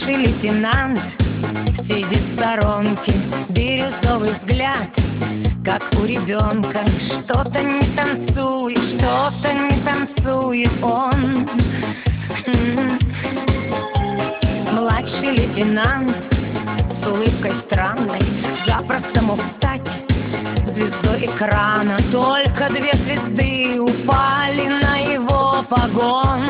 Младший лейтенант сидит в сторонке, бирюзовый взгляд, как у ребенка. Что-то не танцует он. Младший лейтенант с улыбкой странной запросто мог стать звездой экрана. Только 2 звезды упали на его погон.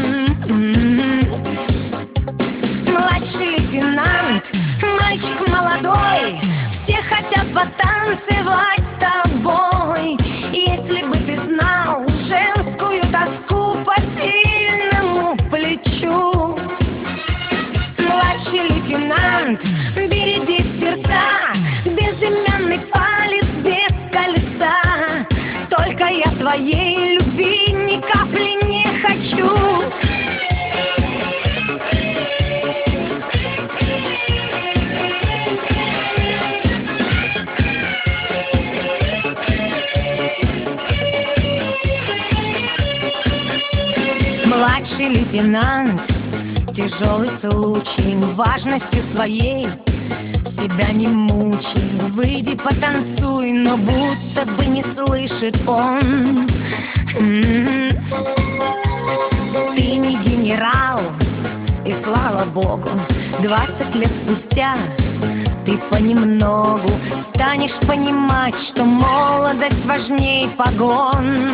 Младший лейтенант, мальчик молодой, все хотят потанцевать с тобой. Если бы ты знал женскую тоску по сильному плечу. Младший лейтенант, береги сердца, безымянный палец без кольца. Только я твоей любви ни капли не хочу. Младший лейтенант, тяжелый случай, важностью своей себя не мучай. Выйди, потанцуй, но будто бы не слышит он. Ты не генерал, и слава богу, 20 лет спустя ты понемногу станешь понимать, что молодость важней погон.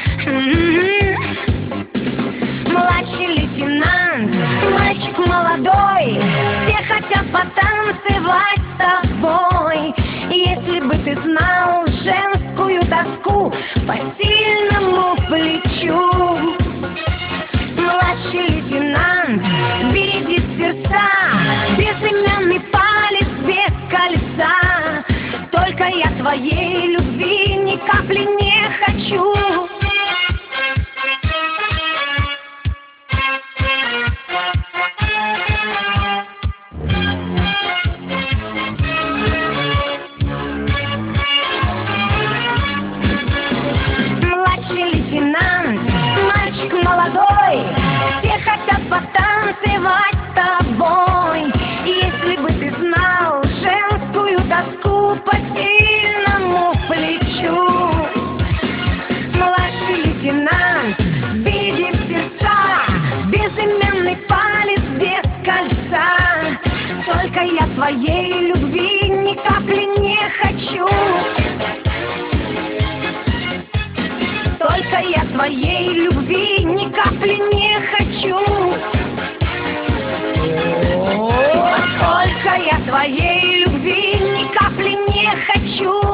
Младший лейтенант, мальчик молодой, все хотят потанцевать с тобой. Если бы ты знал женскую тоску по сильному плечу. Младший лейтенант, береги сердца, безымянный палец без кольца. Только я твоей любви ни капли не хочу. Мальчик молодой, все хотят потанцевать с тобой. Если бы ты знал женскую тоску по сильному плечу. Младший лейтенант, береги сердца, безымянный палец без кольца. Только я твоей любви ни капли не хочу. Только я твоей любви ни капли не хочу. Только я твоей любви ни капли не хочу.